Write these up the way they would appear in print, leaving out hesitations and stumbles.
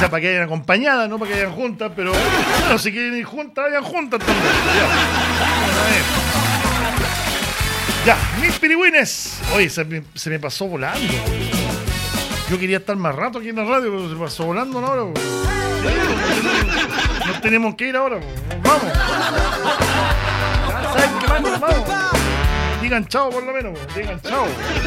sea, para que vayan acompañadas, no para que vayan juntas, pero bueno, si quieren ir juntas, vayan juntas también. Ya, mis pirigüines. Oye, se me pasó volando. Yo quería estar más rato aquí en la radio, pero se pasó volando ahora. Nos tenemos que ir ahora. Vamos. ¿Saben qué más? Vamos. Digan chao por lo menos. Digan chao.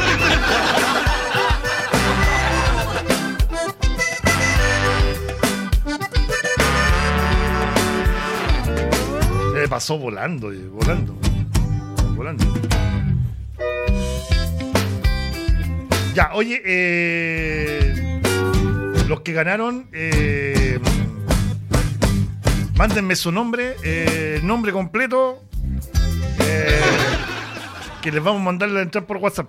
Se me pasó volando. Ya, oye, los que ganaron, mándenme su nombre, el nombre completo, que les vamos a mandar la entrada por WhatsApp.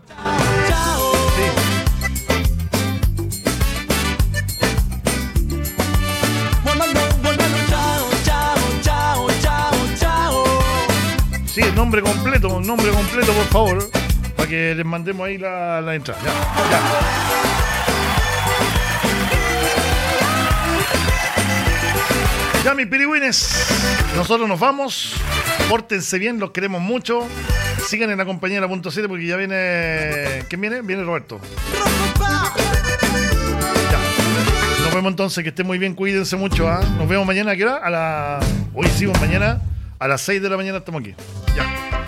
Sí, el nombre completo, por favor. Para que les mandemos ahí la entrada. Ya, mis pirigüines, nosotros nos vamos. Pórtense bien, los queremos mucho. Sigan en la compañía de la .7 porque ya viene... ¿Quién viene? Viene Roberto. Ya. Nos vemos entonces, que estén muy bien, cuídense mucho. Nos vemos mañana, ¿a qué hora? Hoy sí, mañana a las 6 de la mañana estamos aquí. Ya.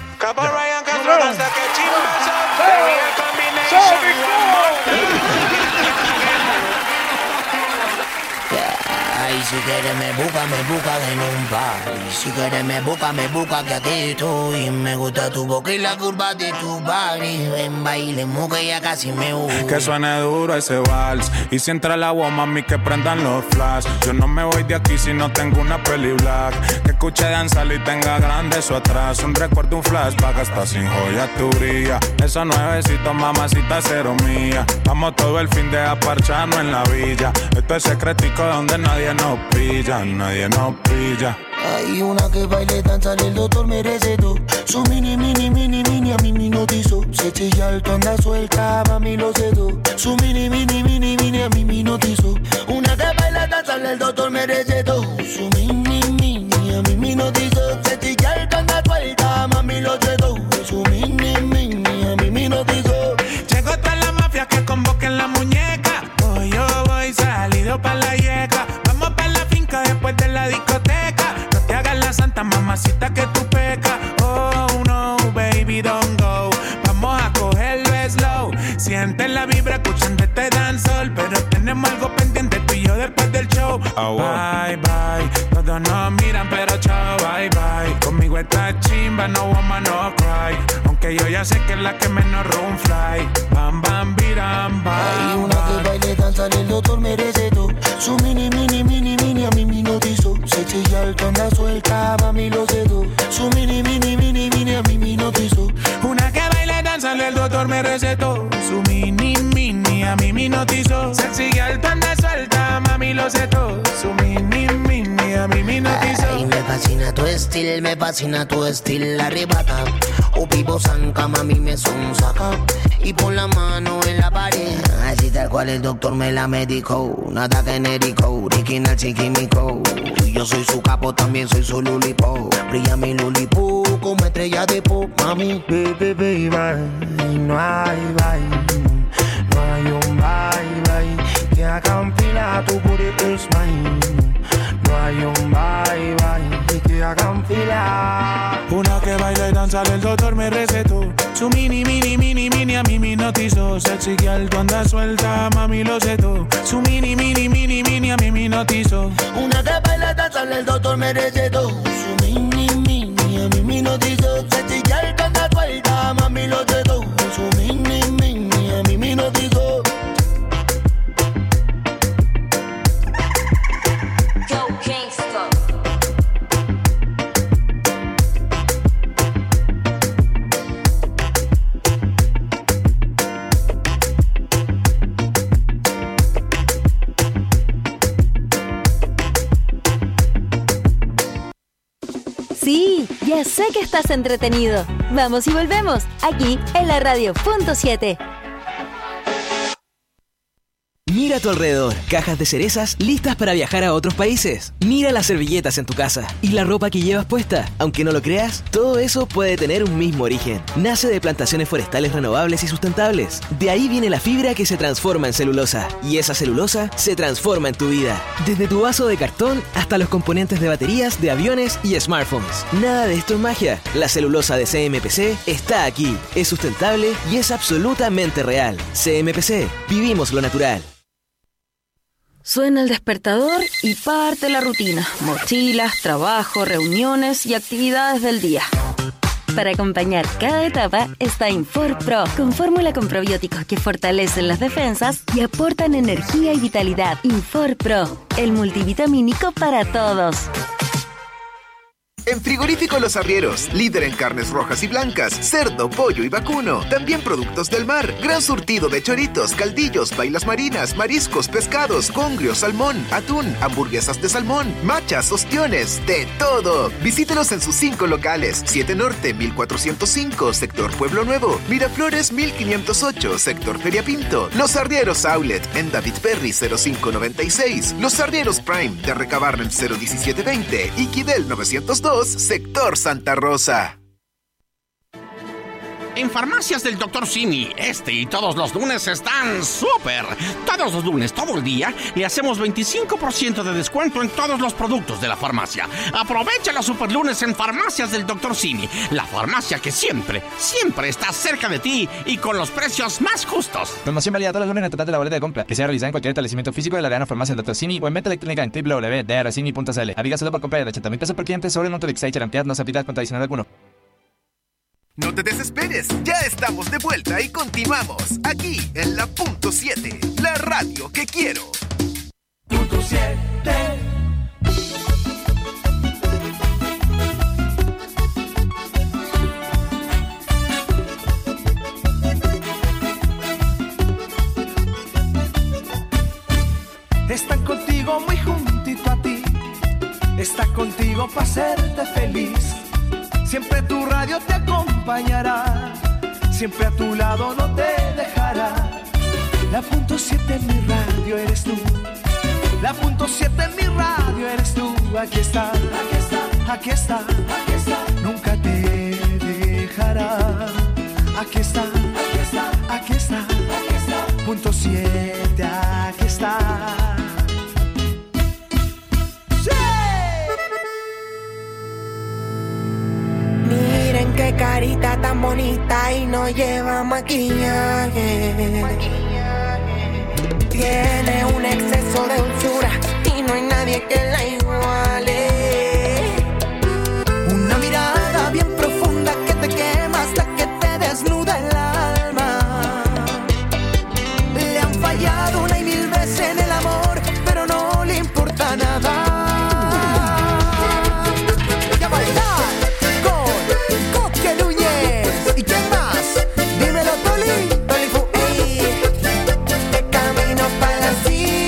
Ay, si quieres me busca en un party. Si quieres me busca que aquí estoy. Me gusta tu boca y la curva de tu body. Ven, bailemos que ya casi me voy. Que suene duro ese vals. Y si entra el agua, mami, que prendan los flash. Yo no me voy de aquí si no tengo una peli black. Que escuche danzar y tenga grande eso atrás. Un recuerdo, un flashback, hasta sin joya tu brilla. Esos nuevecitos, mamacita, cero mía. Vamos todo el fin de aparcharnos en la villa. Esto es secretico donde nadie nos pilla, nadie nos pilla. Hay una que baile, danza, el doctor me recetó. Su mini, a mí me notizó. Se chilla alto, anda suelta, mami lo cedo. Su mini, a mí me notizó. Una que baila, danza, el doctor me recetó. Su mini, a mí me notizó. Se chilla alto, anda suelta, mami lo cedo. Su mini, a mí me notizó. Llegó toda la mafia que convoquen la muñeca. Hoy yo voy salido pa' la yeca. Vamos pa' la finca después de la discoteca. No te hagas la santa, mamacita, que tú pecas. Oh no, baby, don't go. Vamos a cogerlo slow. Siente la vibra escuchando este dancehall. Pero tenemos algo pendiente tú y yo después del show. Bye, bye. Todos nos miran pero chao, bye, bye. Conmigo esta chimba, no woman, no cry. Aunque yo ya sé que es la que menos room fly. Bam, bam, biram, bam. Hay una que baile, danza, el doctor me recetó. Su mini, a mí me notizó. Se chilla alto, anda suelta, mami lo cedo. Su mini, a mí me notizó. Una que baile, danza, el doctor me recetó. Su mini, a mí me notizó. Se sigue alto, anda suelta, mami lo cedo. Su mini, a mí me notizó. Ay, me fascina tu estilo, arrebata. O vivo zanca, mami me son saca. Y pon la mano en la pared. Así tal cual el doctor me la medicó. Nada genérico, original chiquímico. Yo soy su capo, también soy su lulipo. Brilla mi lulipo como estrella de pop, mami. Baby, no hay bye. No hay un bye, que haga un fila, tu booty is mine. No hay un bye, que hagan fila. Una que baila y danza, el doctor me recetó. Su mini, a mí me notizó. Sexy girl, tú andas suelta, mami lo cedo. Su mini, a mí me notizó. Una que baila y danza, el doctor me recetó. Su mini, a mí me notizó. Sexy girl, tú andas suelta, mami lo cedo. Su mini, a mí me notizó. Sí, ya sé que estás entretenido. Vamos y volvemos, aquí en la radio .7. Mira Mira a tu alrededor. Cajas de cerezas listas para viajar a otros países. Mira las servilletas en tu casa y la ropa que llevas puesta. Aunque no lo creas, todo eso puede tener un mismo origen. Nace de plantaciones forestales renovables y sustentables. De ahí viene la fibra que se transforma en celulosa. Y esa celulosa se transforma en tu vida. Desde tu vaso de cartón hasta los componentes de baterías, de aviones y smartphones. Nada de esto es magia. La celulosa de CMPC está aquí. Es sustentable y es absolutamente real. CMPC. Vivimos lo natural. Suena el despertador y parte la rutina. Mochilas, trabajo, reuniones y actividades del día. Para acompañar cada etapa está Infor Pro, con fórmula con probióticos que fortalecen las defensas y aportan energía y vitalidad. Infor Pro, el multivitamínico para todos. En Frigorífico Los Arrieros, líder en carnes rojas y blancas, cerdo, pollo y vacuno. También productos del mar, gran surtido de choritos, caldillos, bailas marinas, mariscos, pescados, congrios, salmón, atún, hamburguesas de salmón, machas, ostiones, de todo. Visítelos en sus 5 locales: 7 Norte, 1405, Sector Pueblo Nuevo; Miraflores, 1508, Sector Feria Pinto; Los Arrieros Outlet, en David Perry, 0596; Los Arrieros Prime, de Recabarren, 01720, y Quidel 902, Sector Santa Rosa. En Farmacias del Dr. Simi, este y todos los lunes están súper. Todos los lunes, todo el día, le hacemos 25% de descuento en todos los productos de la farmacia. Aprovecha los super lunes en Farmacias del Dr. Simi, la farmacia que siempre, siempre está cerca de ti y con los precios más justos. Promoción válida todos los lunes en el total de la boleta de compra, que sea realizada en cualquier establecimiento físico de la Arena Farmacia del Dr. Simi o en venta electrónica en www.drcimi.cl. Aplica solo por compra de 80,000 pesos por cliente sobre el monto de Excite Ampliad, no se aplica con adicional alguno. No te desesperes, ya estamos de vuelta y continuamos aquí en la Punto 7, la radio que quiero. Punto 7. Están contigo muy juntito a ti, está contigo para hacerte feliz. Siempre tu radio te acompañará, siempre a tu lado no te dejará. La Punto 7 en mi radio eres tú, la Punto 7 en mi radio eres tú. Aquí está, aquí está, aquí está, aquí está. Nunca te dejará. Aquí está, aquí está, aquí está, aquí está. Punto 7, aquí está. Miren qué carita tan bonita y no lleva maquillaje. Tiene un exceso de dulzura y no hay nadie que la iguale. Una mirada bien profunda que te quema hasta que te desnuda el alma. Le han fallado una y mil veces en el amor, pero no le importa nada. Camino para la cima.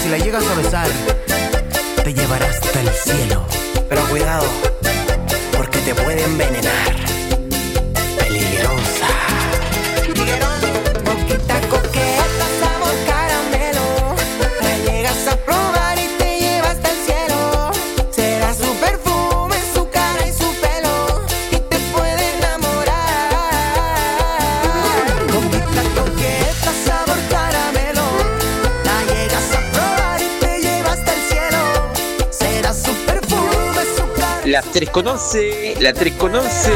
si la llegas a besar, te llevará hasta el cielo. Pero cuidado, porque te puede envenenar. Peligrosa. Boquita coqueta, sabor caramelo. La llegas a probar y te lleva hasta el cielo. Será su perfume, su cara y su pelo, y te puede enamorar. Boquita coqueta, sabor caramelo. La llegas a probar y te lleva hasta el cielo. Será su perfume, su cara. La 3 con 11, la 3 con 11.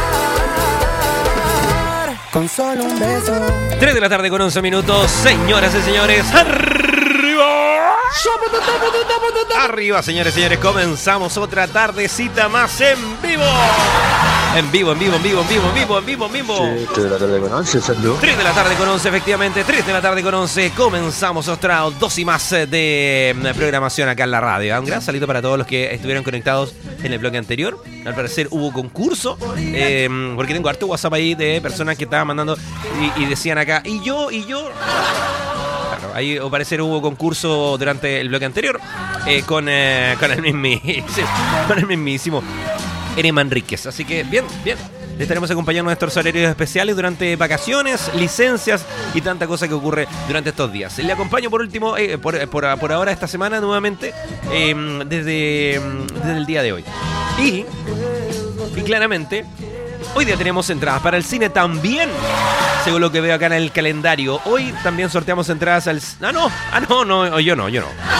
Con solo un beso. 3 de la tarde con 11 minutos, señoras y señores. ¡Arriba! Arriba, señores y señores. Comenzamos otra tardecita más en vivo. En vivo. 3 de la tarde con 11, Sandro. 3 de la tarde con 11, efectivamente. 3 de la tarde con 11. Comenzamos otra dosis más de programación acá en la radio. Un gran saludo para todos los que estuvieron conectados en el bloque anterior. Al parecer hubo concurso. Porque tengo harto WhatsApp ahí de personas que estaban mandando y decían acá. Y yo. Claro, ahí al parecer hubo concurso durante el bloque anterior con el mismísimo Ere Manríquez. Así que bien. Le estaremos acompañando a nuestros horarios especiales durante vacaciones, licencias y tanta cosa que ocurre durante estos días. Le acompaño por último, por ahora esta semana nuevamente, desde el día de hoy. Y claramente, hoy día tenemos entradas para el cine también, según lo que veo acá en el calendario. Hoy también sorteamos entradas al... Yo no.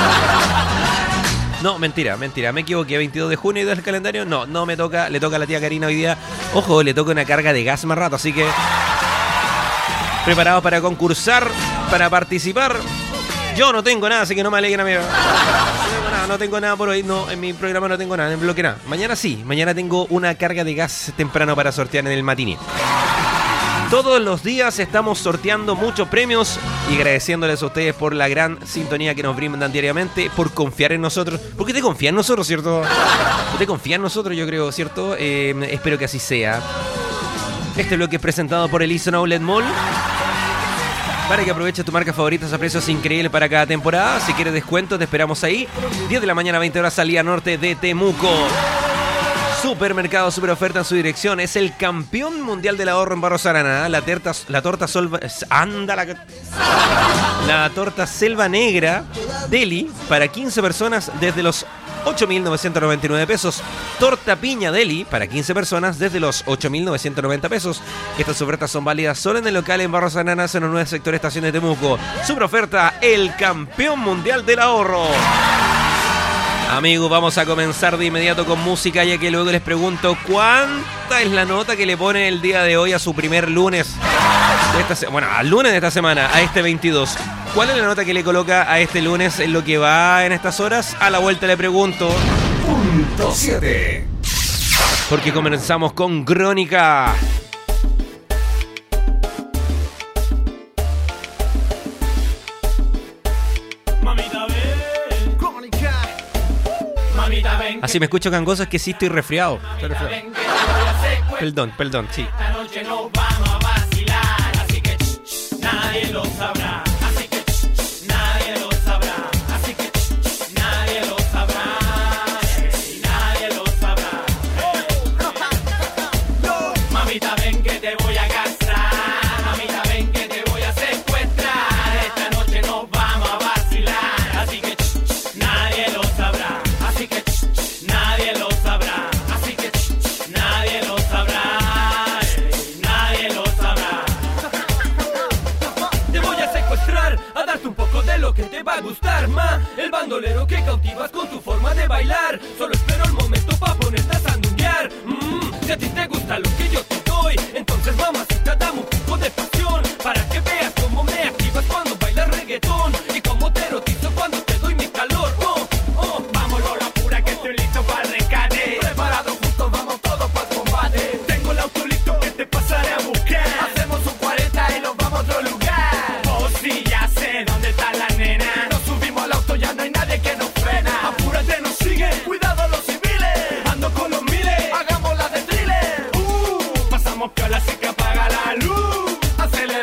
No, mentira, me equivoqué. 22 de junio del calendario. No me toca, le toca a la tía Karina hoy día. Ojo, le toca una carga de gas más rato, así que preparados para concursar, para participar. Yo no tengo nada, así que no me aleguen a mí. No tengo nada por hoy. No, en mi programa no tengo nada, en el bloque nada. Mañana sí, mañana tengo una carga de gas temprano para sortear en el matiné. Todos los días estamos sorteando muchos premios y agradeciéndoles a ustedes por la gran sintonía que nos brindan diariamente, por confiar en nosotros. Porque te confía en nosotros, ¿cierto? Te confía en nosotros, yo creo, ¿cierto? Espero que así sea. Este bloque es presentado por el Easton Outlet Mall, para que aproveches tu marca favorita a precios increíbles para cada temporada. Si quieres descuento, te esperamos ahí. 10 de la mañana, 20 horas, salida norte de Temuco. Supermercado Super Oferta en su dirección. Es el campeón mundial del ahorro en Barros Arana. La torta Selva Negra Deli para 15 personas desde los 8.999 pesos. Torta Piña Deli para 15 personas desde los 8.990 pesos. Estas ofertas son válidas solo en el local en Barros Arana, en el 9 sector Estación de Temuco. Super Oferta, el campeón mundial del ahorro. Amigos, vamos a comenzar de inmediato con música, ya que luego les pregunto cuánta es la nota que le pone el día de hoy a su primer lunes. Al lunes de esta semana, a este 22. ¿Cuál es la nota que le coloca a este lunes en lo que va en estas horas? A la vuelta le pregunto. Punto 7. Porque comenzamos con Crónica. Así me escucho gangoso, es que sí estoy resfriado. Perdón, sí. Esta noche nos vamos a vacilar, así que nadie lo sabrá. Así que nadie lo sabrá. Así que nadie lo sabrá. Nadie lo sabrá. Mamita, ven que te voy a castrar. Mamita, ven que te voy a secuestrar. Esta noche nos vamos a vacilar, así que nadie lo sabrá. Así que nadie lo sabrá, así que nadie lo sabrá, nadie lo sabrá. Te voy a secuestrar, a darte un poco de lo que te va a gustar, ma. El bandolero que cautivas con tu forma de bailar. Solo espero el momento pa' ponerte a sandunguear. Si a ti te gusta lo que yo te doy, entonces mamacita dame un poco de pasión, para que veas cómo me activas cuando bailas reggaetón y cómo te erotizo cuando te doy mi calor. Vámonos la pura que estoy listo para el rescate. Preparados juntos, vamos todos para el combate. Tengo el auto listo que te pasaré a buscar. Hacemos un 40 y nos vamos a otro lugar. Oh sí, ya sé dónde está la nena. Nos subimos al auto, ya no hay nadie que nos frena. Apúrate, nos sigue, cuidado los civiles. Ando con los miles, hagamos la de thriller. Pasamos piola así que apaga la luz. Acelera.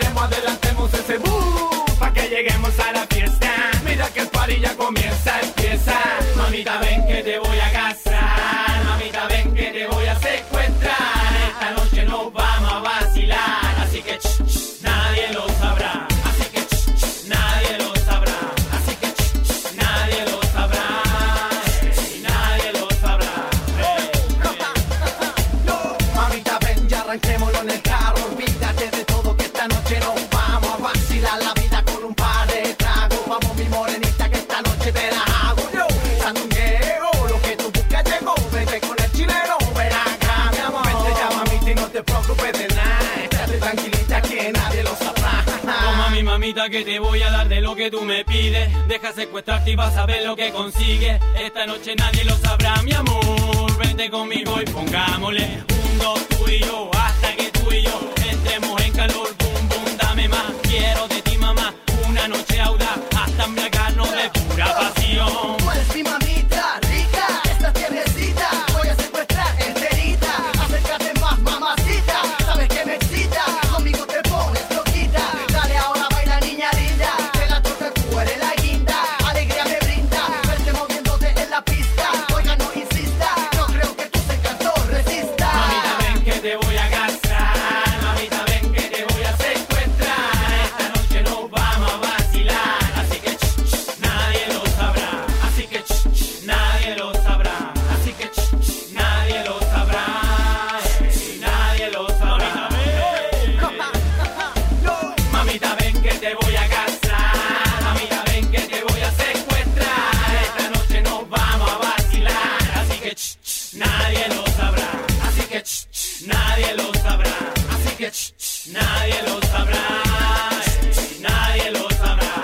Aguanta que te voy a dar de lo que tú me pides. Deja secuestrarte y vas a ver lo que consigues. Esta noche nadie lo sabrá, mi amor. Vente conmigo y pongámosle 1, 2, tú y yo, hasta que tú y yo entremos en calor. Boom, boom, dame más, quiero de ti, mamá. Una noche audaz, hasta embriagarnos de pura pasión. Tú eres mi mamita rica, esta tiernecita voy a secuestrar enterita. Acércate más, mamacita, sabes que me excita. Conmigo te pones loquita. Dale ahora, baila, niña linda. De la torta tú eres la guinda. Alegría me brinda, verte moviéndote en la pista. Oiga, no insista, no creo que tus encantos resista. Mamita, ven que te voy a gastar. Mamita, ven que te voy a secuestrar. Esta noche nos vamos a vacilar. Así que nadie lo sabrá. Así que nadie lo sabrá. Así que nadie lo sabrá. Nadie lo sabrá. Mamita, ven que te voy a gastar. Mamita, ven que te voy a secuestrar. Esta noche nos vamos a vacilar. Así que nadie lo sabrá. Así que nadie lo sabrá. Así que nadie lo sabrá. Nadie lo sabrá.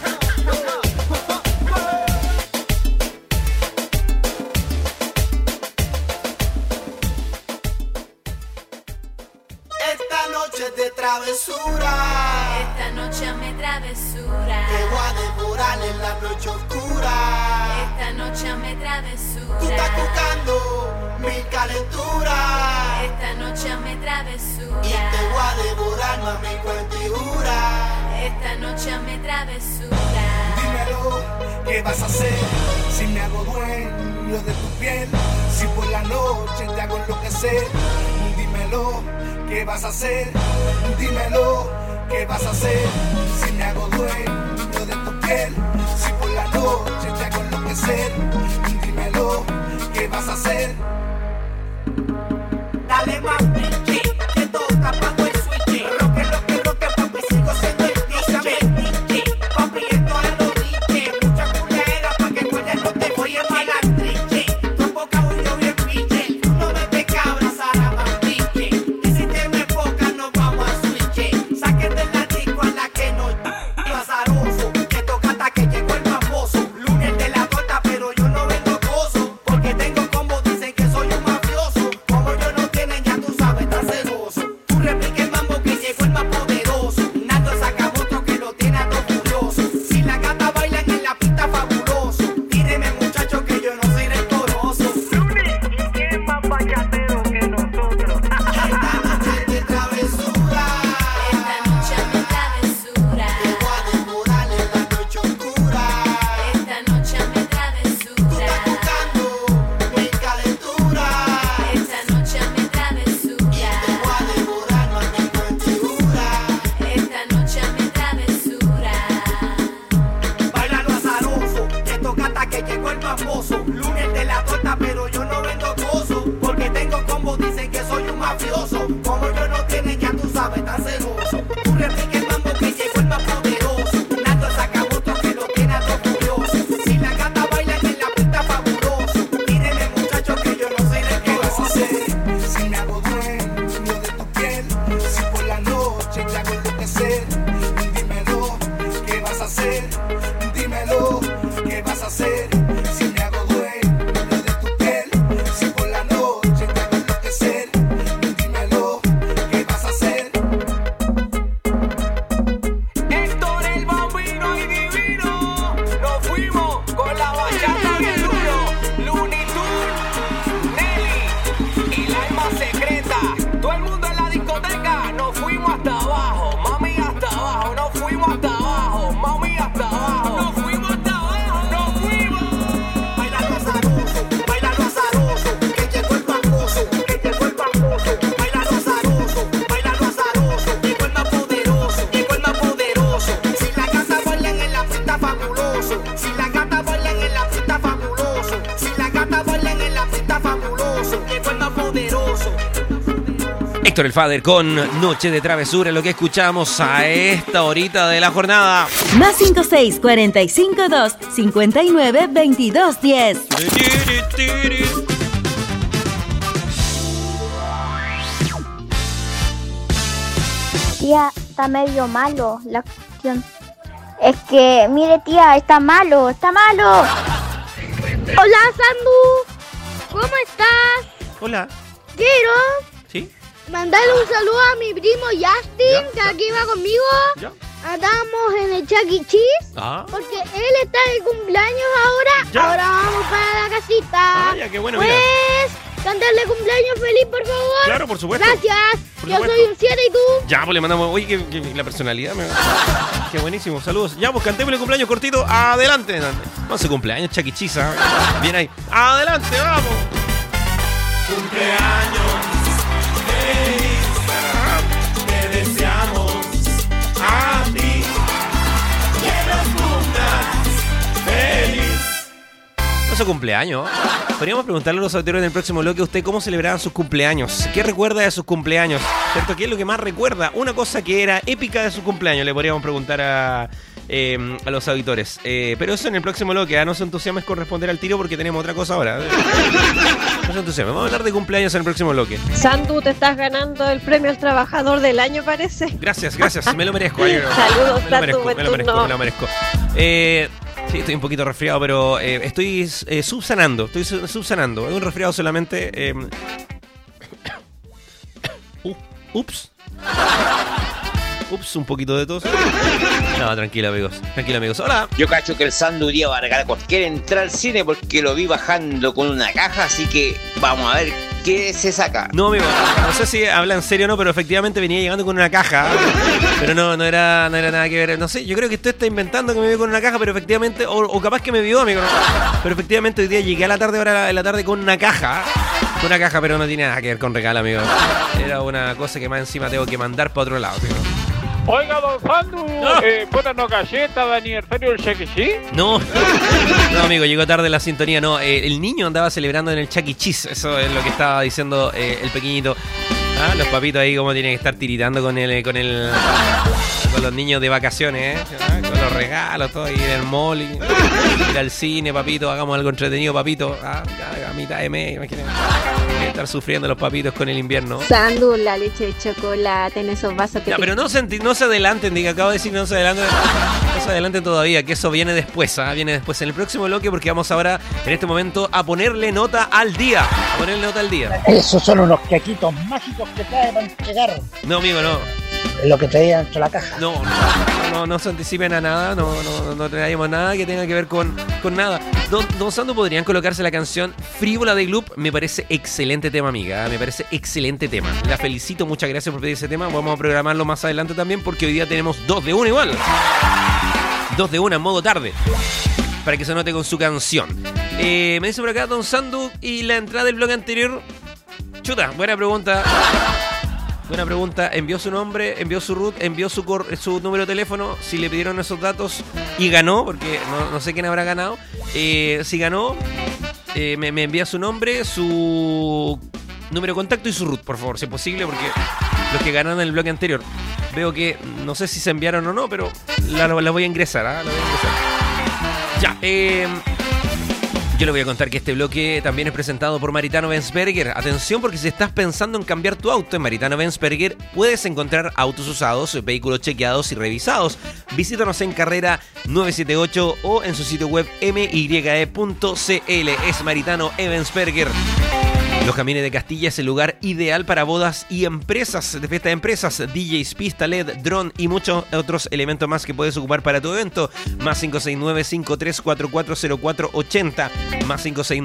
Esta noche es de travesura. Esta noche me travesura. Te voy a devorar en la noche oscura. Esta noche me travesura. Tú estás buscando mi calentura. Esta noche me travesura. Y te voy a devorar, mami, cuentigura. Esta noche me travesura. Dímelo, ¿qué vas a hacer? Si me hago dueño de tu piel. Si por la noche te hago enloquecer. Dímelo, ¿qué vas a hacer? Dímelo, ¿qué vas a hacer? Si me hago dueño de tu piel. Si por la noche te hago enloquecer. Dímelo, ¿qué vas a hacer? Dale más pinche, que toca pago el switch. Roque, papi, sigo siendo el DJ. Papi, esto es lo dije. Mucha culera pa' que cuelgue, no te voy a pagar triche. Tu boca huyó bien piche. Tú no me te cabras, Sara Mandiche. Y si te me enfocas, nos vamos a switch. Sáquete la disco a la que no azaroso. Que toca hasta que llegó el famoso. Lunes de la torta, pero yo no vengo gozo. Porque tengo combo, dicen que soy un mafioso. Como yo no tienen, ya tú sabes, tan celoso. Tú replica el mambo que llegó el más poderoso. Nando saca otro que lo tiene a todo furioso. Si la gata bailan en la pista, fabuloso. Tíreme, muchacho, que yo no soy rencoroso. Lunes, ¿y quién más vallatero que nosotros? Esta noche es de travesura. Esta noche me travesura. Te voy a devorar en la noche oscura. Esta noche me travesura. Tú estás buscando mi calentura. Esta noche me travesura. Te voy a devorar, mami, cuentigura. Esta noche me travesura. Bailalo azaroso, que toca hasta que llegó el famoso. Lunes de la torta, pero yo no vendo gozo. Porque tengo combo, dicen que soy un mafioso. Como yo no tienen, ya tú sabes, tan celoso. Tú replica el mambo que llegó el más poderoso. Nando saca otro que lo tiene a todo furioso. Si la gata bailan en la pista, fabuloso. Tíreme, muchacho, que yo no soy de qué vas a hacer. Si me hago dueño de tu piel. Si por la noche te hago enloquecer. Dímelo, ¿qué vas a hacer? Dímelo, ¿qué vas a hacer? Si me hago dueño de tu piel. Si por la noche te hago enloquecer. Dímelo, ¿qué vas a hacer? Héctor el Bambino y Divino. Nos fuimos con la bachata bien duro. Looney Tunes, Nelly y la alma secreta. Todo el mundo en la discoteca. Nos fuimos hasta abajo, mami, hasta abajo. Nos fuimos hasta abajo, mami, hasta abajo. Nos fuimos hasta abajo, nos fuimos. Bailalo azaroso, que llegó el famoso, que llegó el famoso. Bailalo azaroso, llegó el más poderoso, llegó el más poderoso. Si la gata bailan en la pista, fabuloso. Si la gata bailan en la pista, fabuloso. Si la gata bailan en la pista, fabuloso. Llegó el más poderoso. Héctor el Father con Noche de Travesura, lo que escuchamos a esta horita de la jornada. Más 56 45 2 59 22 10. Tía, está medio malo la cuestión. Es que, mire tía, está malo. Hola Sandu, ¿cómo estás? Hola. Quiero ¿Sí? mandarle un saludo a mi primo Justin, que aquí va conmigo. Ya. Andamos en el Chuck E. Cheese, Ah. porque él está de cumpleaños ahora. Ya. Ahora vamos para la casita. Ah, ya, qué bueno, pues, mira. cantarle cumpleaños feliz, por favor. Claro, por supuesto. Gracias. Por Yo supuesto. soy un 7 y tú. Ya, pues le mandamos. Oye, que la personalidad me. Qué buenísimo, saludos. Ya, pues cantémosle cumpleaños cortito. Adelante. Vamos a hacer cumpleaños, Chaquichiza. Bien ahí. Adelante, vamos. Cumpleaños feliz, te deseamos a ti, que los cumplas feliz. No es su cumpleaños. Podríamos preguntarle a los auditores en el próximo bloque a usted cómo celebraban sus cumpleaños. ¿Qué recuerda de sus cumpleaños? ¿Cierto? ¿Qué es lo que más recuerda? Una cosa que era épica de sus cumpleaños. Le podríamos preguntar a los auditores. Pero eso en el próximo bloque. No se entusiasmes con responder al tiro porque tenemos otra cosa ahora. No se entusiasmes. Vamos a hablar de cumpleaños en el próximo bloque. Sandu, te estás ganando el premio al trabajador del año, parece. Gracias. Me lo merezco. Saludos, Sandu, me lo merezco. Sí, estoy un poquito resfriado, pero estoy subsanando. Es un resfriado solamente. Ups, un poquito de tos. No, tranquilo, amigos. Hola. Yo cacho que el Sandu iría a regalar cualquier entrada al cine porque lo vi bajando con una caja, así que vamos a ver qué se saca. No, amigo, no sé si habla en serio o no, pero efectivamente venía llegando con una caja. Pero no era nada que ver. No sé, yo creo que usted está inventando que me vio con una caja, pero efectivamente, o capaz que me vio, amigo. No. Pero efectivamente hoy día llegué a la tarde, ahora en la tarde con una caja. Pero no tiene nada que ver con regalo, amigo. Era una cosa que más encima tengo que mandar para otro lado, amigo. Oiga, don Sandu, ¿no galleta de aniversario del Chuck E. Cheese? No, amigo, llegó tarde la sintonía. No, el niño andaba celebrando en el Chuck E. Cheese. Eso es lo que estaba diciendo el pequeñito. Los papitos ahí como tienen que estar tiritando con los niños de vacaciones, con los regalos, todo ahí en el mall, ir al cine, papito, hagamos algo entretenido, papito. A mitad de mes, imagínate. Estar sufriendo los papitos con el invierno. Sandu, la leche de chocolate en esos vasos que... Ya, pero no se adelanten, diga, acabo de decir no se adelanten todavía, que eso viene después, viene después en el próximo bloque, porque vamos ahora, en este momento, a ponerle nota al día. Esos son unos quequitos mágicos que trae para entregar. No, amigo, no. Lo que traía dentro de la caja. No se anticipen a nada, no traemos nada que tenga que ver con nada. Don Sandu, ¿podrían colocarse la canción Frívola de Gloop? Me parece excelente tema, amiga. Me parece excelente tema. La felicito, muchas gracias por pedir ese tema. Vamos a programarlo más adelante también porque hoy día tenemos 2 de 1 igual. 2 de 1 en modo tarde. Para que se note con su canción. Me dice por acá Don Sandu y la entrada del blog anterior. Chuta, buena pregunta. Envió su nombre, envió su root, envió su número de teléfono. Si le pidieron esos datos y ganó, porque no sé quién habrá ganado. Si ganó, me envía su nombre, su número de contacto y su root, por favor, si es posible, porque los que ganaron en el bloque anterior, veo que no sé si se enviaron o no, pero la voy a ingresar. Ya, yo le voy a contar que este bloque también es presentado por Maritano Benzberger. Atención, porque si estás pensando en cambiar tu auto, en Maritano Benzberger puedes encontrar autos usados, vehículos chequeados y revisados. Visítanos en Carrera 978 o en su sitio web mye.cl. Es Maritano Benzberger. Los Camines de Castilla es el lugar ideal para bodas y empresas, de fiesta de empresas, DJs, pista LED, dron y muchos otros elementos más que puedes ocupar para tu evento. Más 569-5344-0480. Más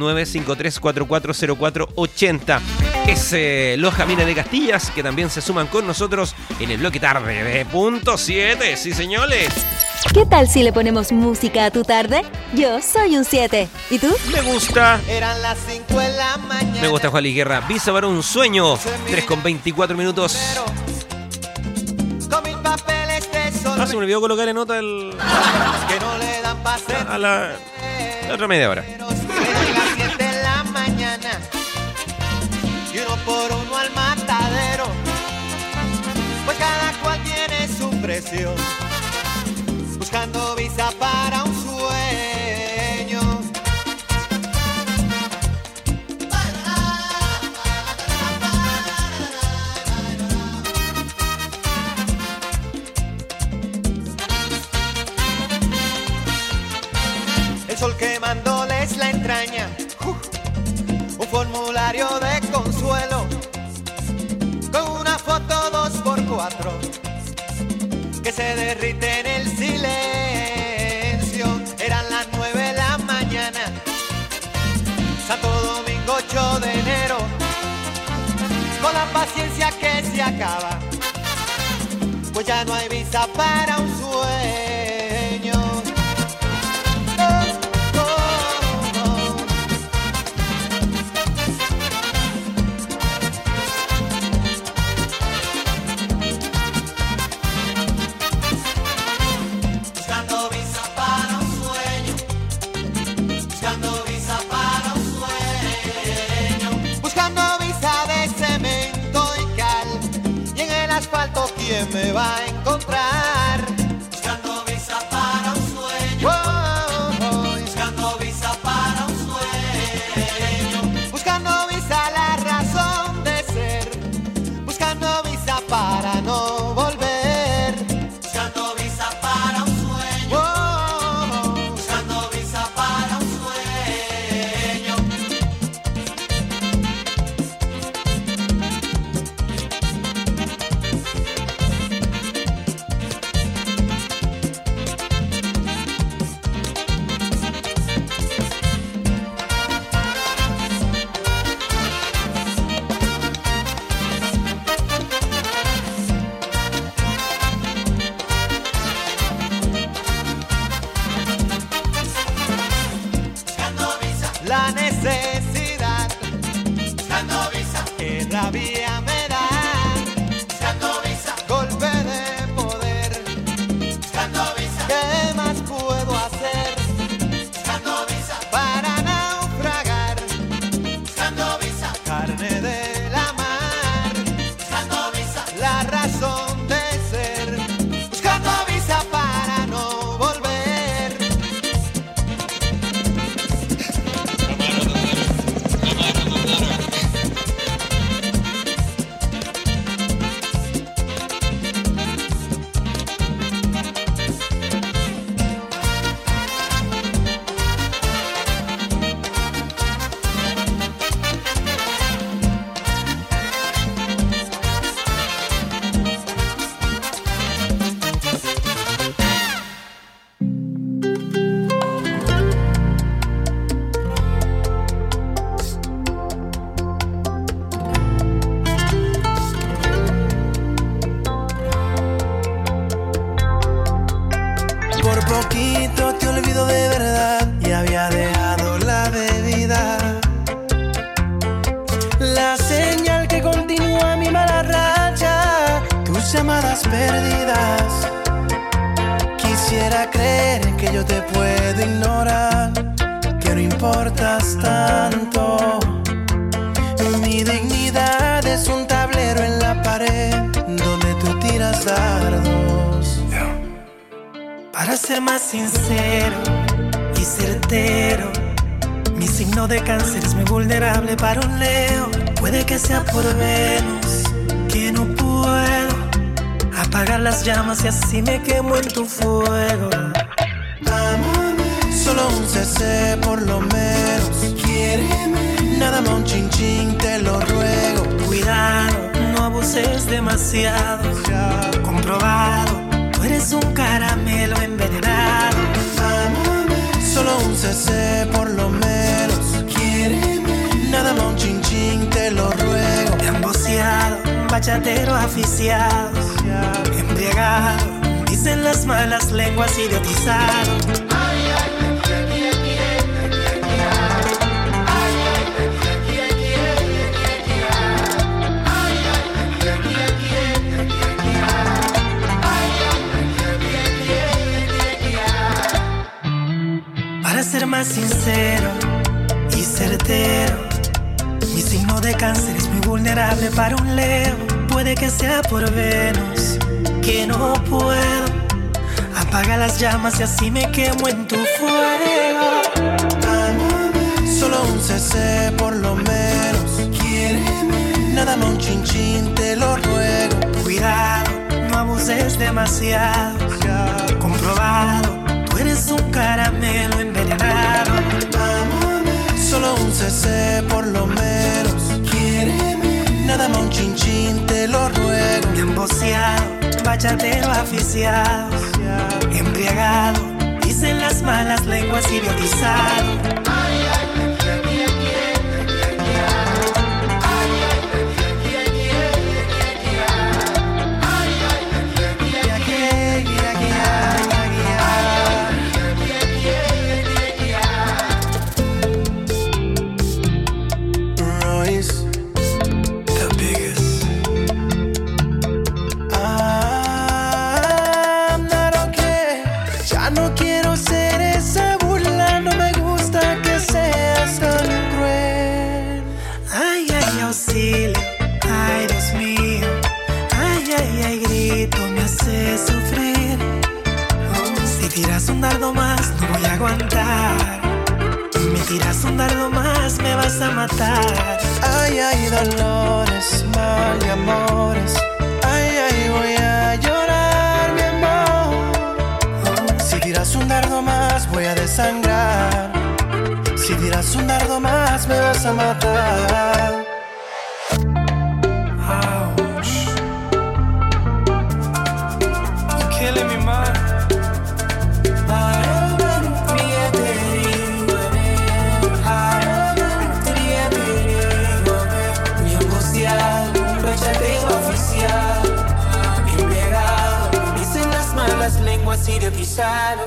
569-5344-0480. Es Los Camines de Castillas, que también se suman con nosotros en el bloque tarde de punto 7. Sí, señores. ¿Qué tal si le ponemos música a tu tarde? Yo soy un 7. ¿Y tú? Me gusta. Eran las 5 de la mañana. Me gusta Juan Luis Guerra. Visa para un sueño. 3:24 minutos. Con mil papeles de sol. Se me olvidó colocarle nota el... que no le dan pase a la otra media hora. Eran las 7 de la mañana. Y uno por uno al matadero. Pues cada cual tiene su precio. Buscando visa para un sueño. el sol quemándoles la entraña, un formulario de consuelo con una foto 2x4 que se derrite en el silencio. Eran las 9 de la mañana, Santo Domingo 8 de enero, con la paciencia que se acaba, pues ya no hay visa para un sueño. Buscando visa para un sueño, buscando visa para un sueño, buscando visa de cemento y cal, y en el asfalto ¿quién me va a encontrar? Buscando visa para un sueño, buscando visa para un sueño, buscando visa la razón de ser, buscando visa para no volver, buscando visa para un sueño, buscando visa para un sueño. La necesidad, buscando visa, que rabia me da, buscando visa, golpe de poder, buscando visa, ¿qué más puedo hacer? Buscando visa, para naufragar, buscando visa, carne de la mar, buscando visa, la razón de ser, buscando visa para no volver. Por poquito te olvido de verdad y había dejado la bebida. La señal que continúa mi mala racha, tus llamadas perdidas. Quisiera creer que yo te puedo ignorar, que no importas tanto. Mi dignidad es un tablero en la pared donde tú tiras dardos. Para ser más sincero y certero, mi signo de cáncer es muy vulnerable para un Leo. Puede que sea por Venus, que no puedo apagar las llamas y así me quemo en tu fuego. Solo un CC por lo menos, quiéreme. Nada más un chin chin, te lo ruego. Cuidado, no abuses demasiado. Comprobado, tú eres un caramelo envenenado. Solo un CC por lo menos, quiéreme. Nada más un chin chin, te lo ruego. Te han boceado, bachatero aficiado, embriagado, dicen las malas lenguas, idiotizado. Para ser más sincero y certero, mi signo de cáncer es muy vulnerable para un Leo. Puede que sea por Venus, que no puedo apagar las llamas y así me quemo en tu fuego. Solo un CC por lo menos, quiéreme. Nada más un chin chin, te lo ruego. Cuidado, no abuses demasiado. Comprobado, tú eres un caramelo envenenado. besé por lo menos. Quiéreme, nada más un chin, te lo ruego. Bien boceado, bachatero aficiado, embriagado, dicen las malas lenguas idiotizado. Ay, Dios mío, ay, grito, me hace sufrir. Si tiras un dardo más, no voy a aguantar. Me tiras un dardo más, me vas a matar. Ay, dolores, mal y amores. Ay, voy a llorar, mi amor. Si tiras un dardo más, voy a desangrar. Si tiras un dardo más, me vas a matar. Killing me, man. Bien boceado, bachatero oficial, embriagado, dicen las malas lenguas idiotizaron.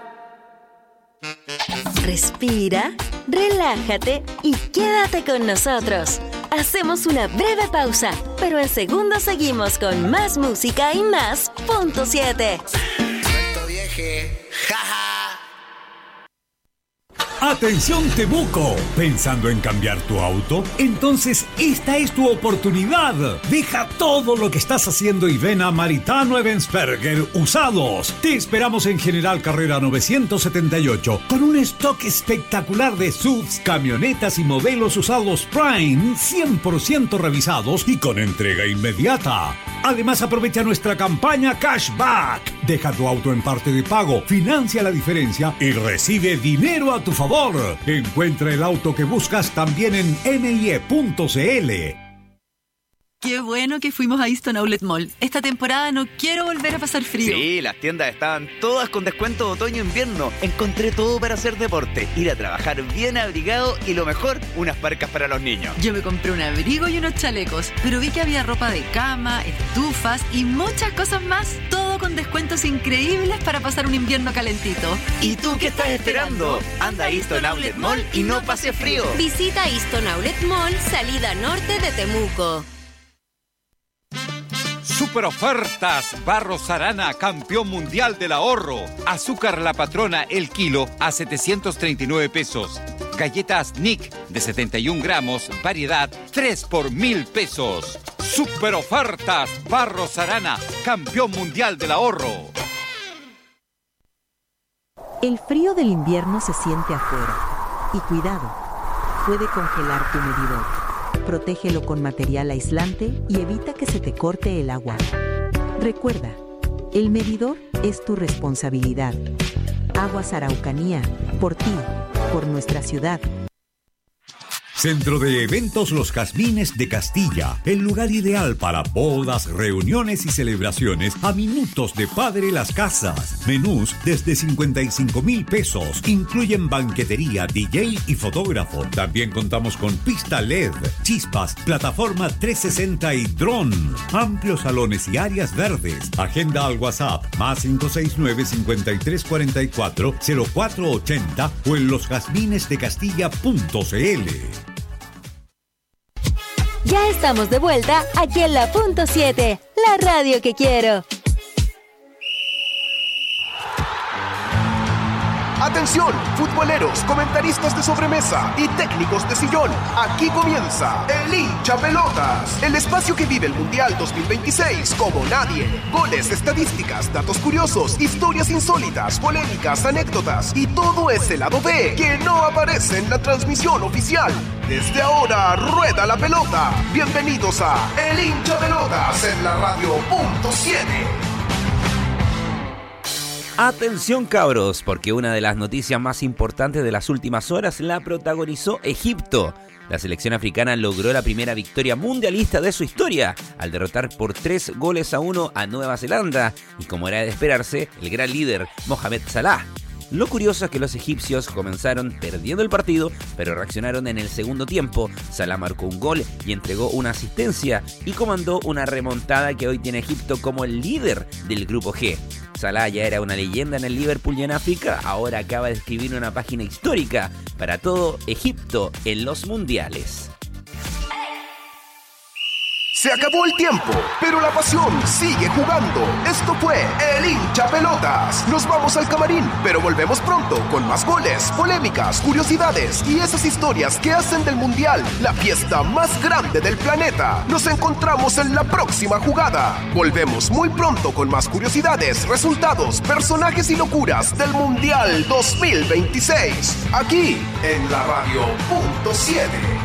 Respira, relájate y quédate con nosotros. Hacemos una breve pausa, pero en segundos seguimos con más música y más Punto 7. Suelto vieje, jaja. Atención Temuco, ¿pensando en cambiar tu auto? Entonces esta es tu oportunidad. Deja todo lo que estás haciendo y ven a Maritano Ebensberger Usados. Te esperamos en General Carrera 978 con un stock espectacular de SUVs, camionetas y modelos usados Prime 100% revisados y con entrega inmediata. Además aprovecha nuestra campaña Cashback. Deja tu auto en parte de pago, financia la diferencia y recibe dinero a tu favor. Encuentra el auto que buscas también en NIE.cl. Qué bueno que fuimos a Easton Outlet Mall. Esta temporada no quiero volver a pasar frío. Sí, las tiendas estaban todas con descuento de otoño-invierno. Encontré todo para hacer deporte, ir a trabajar bien abrigado y lo mejor, unas parcas para los niños. Yo me compré un abrigo y unos chalecos, pero vi que había ropa de cama, estufas y muchas cosas más. Todo con descuentos increíbles para pasar un invierno calentito. ¿Y tú qué estás esperando? Anda a Easton Outlet Mall y no pases frío. Visita Easton Outlet Mall, salida norte de Temuco. Super ofertas, Barros Arana, campeón mundial del ahorro. Azúcar La Patrona, el kilo, a 739 pesos. Galletas Nick, de 71 gramos, variedad, 3 por 1,000 pesos. Super ofertas, Barros Arana, campeón mundial del ahorro. El frío del invierno se siente afuera. Y cuidado, puede congelar tu medidor. Protégelo con material aislante y evita que se te corte el agua. Recuerda, el medidor es tu responsabilidad. Aguas Araucanía, por ti, por nuestra ciudad. Centro de Eventos Los Jazmines de Castilla, el lugar ideal para bodas, reuniones y celebraciones a minutos de Padre Las Casas. Menús desde 55,000 pesos, incluyen banquetería, DJ y fotógrafo. También contamos con pista LED, chispas, plataforma 360 y dron. Amplios salones y áreas verdes. Agenda al WhatsApp más 569-5344-0480 o en losjazminesdecastilla.cl. Ya estamos de vuelta aquí en la Punto 7, la radio que quiero. Atención, futboleros, comentaristas de sobremesa y técnicos de sillón. Aquí comienza El Hincha Pelotas, el espacio que vive el Mundial 2026 como nadie. Goles, estadísticas, datos curiosos, historias insólitas, polémicas, anécdotas y todo ese lado B que no aparece en la transmisión oficial. Desde ahora, rueda la pelota. Bienvenidos a El Hincha Pelotas en la radio Punto 7. Atención cabros, porque una de las noticias más importantes de las últimas horas la protagonizó Egipto. La selección africana logró la primera victoria mundialista de su historia al derrotar por 3-1 a Nueva Zelanda y, como era de esperarse, el gran líder Mohamed Salah. Lo curioso es que los egipcios comenzaron perdiendo el partido, pero reaccionaron en el segundo tiempo. Salah marcó un gol y entregó una asistencia y comandó una remontada que hoy tiene Egipto como el líder del grupo G. Salah ya era una leyenda en el Liverpool y en África, ahora acaba de escribir una página histórica para todo Egipto en los mundiales. Se acabó el tiempo, pero la pasión sigue jugando. Esto fue El Hincha Pelotas. Nos vamos al camarín, pero volvemos pronto con más goles, polémicas, curiosidades y esas historias que hacen del Mundial la fiesta más grande del planeta. Nos encontramos en la próxima jugada. Volvemos muy pronto con más curiosidades, resultados, personajes y locuras del Mundial 2026. Aquí en la Radio Punto 7.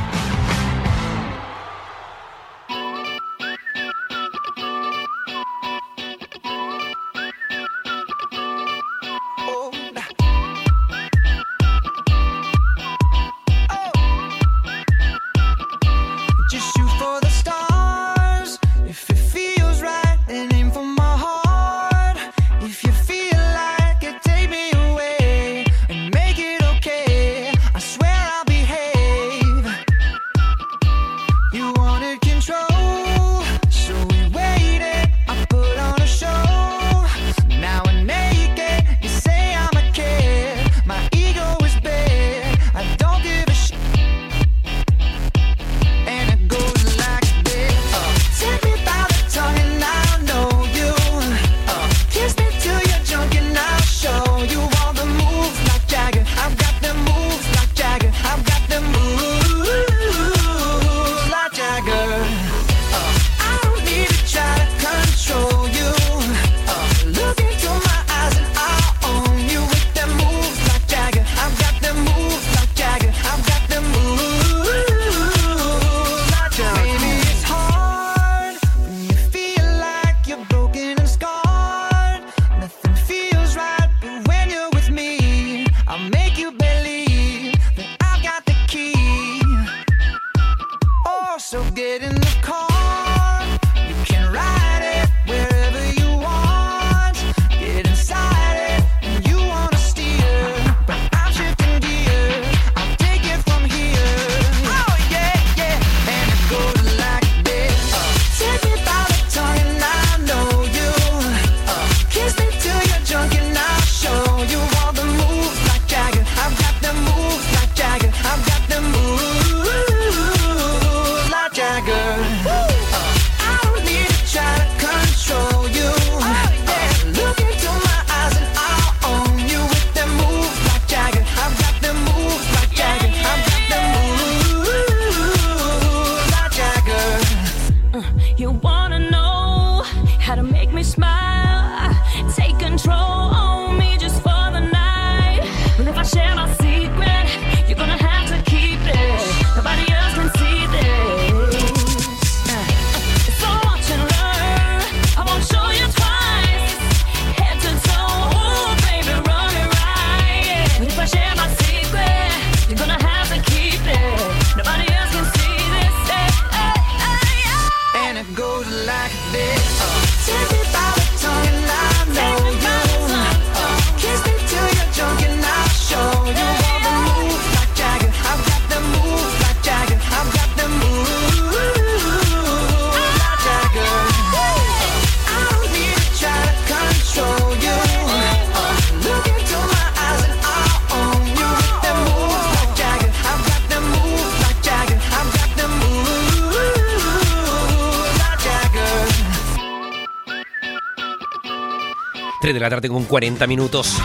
De la tarde con 40 minutos.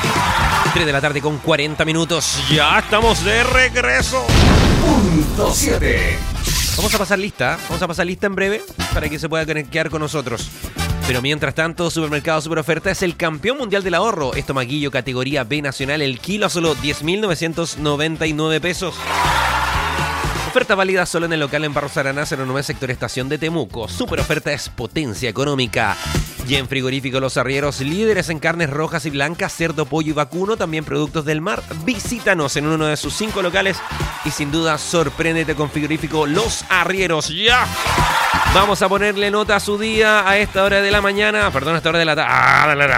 3 de la tarde con 40 minutos. Ya estamos de regreso. Punto 7. Vamos a pasar lista en breve para que se pueda conectar con nosotros. Pero mientras tanto, Supermercado Superoferta es el campeón mundial del ahorro. Estomaquillo categoría B nacional, el kilo a solo 10.999 pesos. Oferta válida solo en el local en Barros Arana 09 sector Estación de Temuco. Super oferta es potencia económica. Y en Frigorífico Los Arrieros, líderes en carnes rojas y blancas, cerdo, pollo y vacuno, también productos del mar. Visítanos en uno de sus 5 locales y sin duda sorpréndete con Frigorífico Los Arrieros. ¡Ya! Vamos a ponerle nota a su día a esta hora de la mañana. Perdón, a esta hora de la tarde.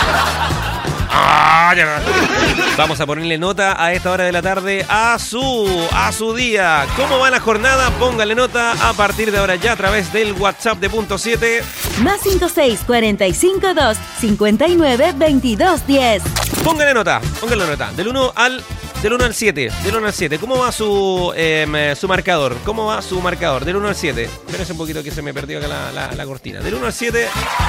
Vamos a ponerle nota a esta hora de la tarde a su día. ¿Cómo va la jornada? Póngale nota a partir de ahora ya a través del WhatsApp de Punto 7. Más 56 45 2 59 22 10. Póngale nota. Del 1 al 7. Del 1 al 7. ¿Cómo va su marcador? ¿Cómo va su marcador? Del 1 al 7. Espérense un poquito que se me perdió acá la cortina. Del 1 al 7.